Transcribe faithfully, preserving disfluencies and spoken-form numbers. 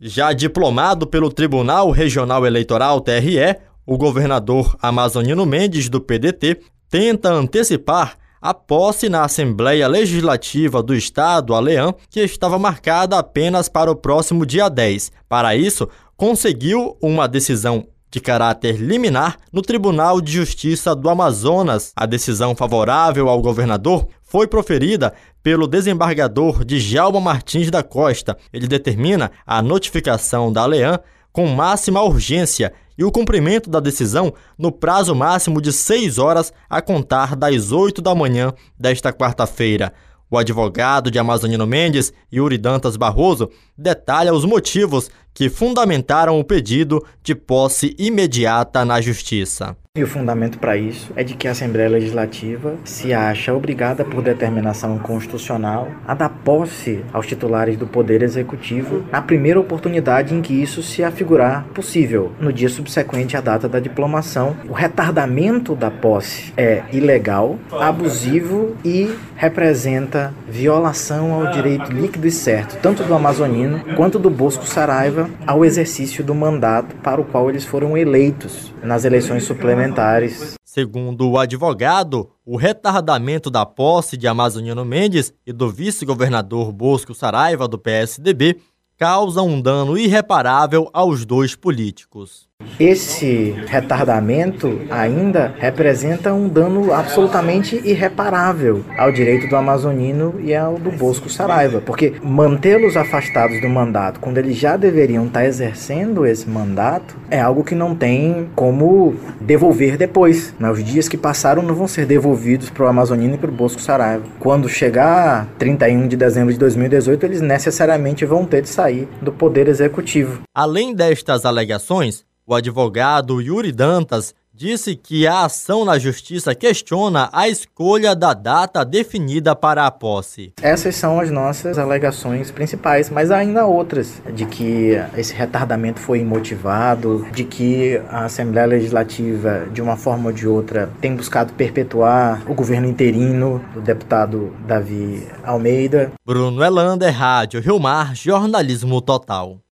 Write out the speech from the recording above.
Já diplomado pelo Tribunal Regional Eleitoral T R E, o governador Amazonino Mendes, do P D T, tenta antecipar a posse na Assembleia Legislativa do Estado, Aleã, que estava marcada apenas para o próximo dia dez. Para isso, conseguiu uma decisão de caráter liminar no Tribunal de Justiça do Amazonas. A decisão favorável ao governador foi proferida pelo desembargador Djalma Martins da Costa. Ele determina a notificação da Aleã com máxima urgência e o cumprimento da decisão no prazo máximo de seis horas a contar das oito da manhã desta quarta-feira. O advogado de Amazonino Mendes, Yuri Dantas Barroso, detalha os motivos que fundamentaram o pedido de posse imediata na Justiça. E o fundamento para isso é de que a Assembleia Legislativa se acha obrigada por determinação constitucional a dar posse aos titulares do Poder Executivo na primeira oportunidade em que isso se afigurar possível, no dia subsequente à data da diplomação. O retardamento da posse é ilegal, abusivo e representa violação ao direito líquido e certo, tanto do amazonino quanto do Bosco Saraiva, ao exercício do mandato para o qual eles foram eleitos nas eleições suplementares. Segundo o advogado, o retardamento da posse de Amazonino Mendes e do vice-governador Bosco Saraiva, do P S D B, causa um dano irreparável aos dois políticos. Esse retardamento ainda representa um dano absolutamente irreparável ao direito do amazonino e ao do Bosco Saraiva, porque mantê-los afastados do mandato quando eles já deveriam estar exercendo esse mandato é algo que não tem como devolver depois. Os dias que passaram não vão ser devolvidos para o amazonino e para o Bosco Saraiva. Quando chegar trinta e um de dezembro de dois mil e dezoito, eles necessariamente vão ter de sair do Poder Executivo. Além destas alegações, o advogado Yuri Dantas disse que a ação na Justiça questiona a escolha da data definida para a posse. Essas são as nossas alegações principais, mas há ainda outras, de que esse retardamento foi imotivado, de que a Assembleia Legislativa, de uma forma ou de outra, tem buscado perpetuar o governo interino do deputado Davi Almeida. Bruno Elander, Rádio Rio Mar, Jornalismo Total.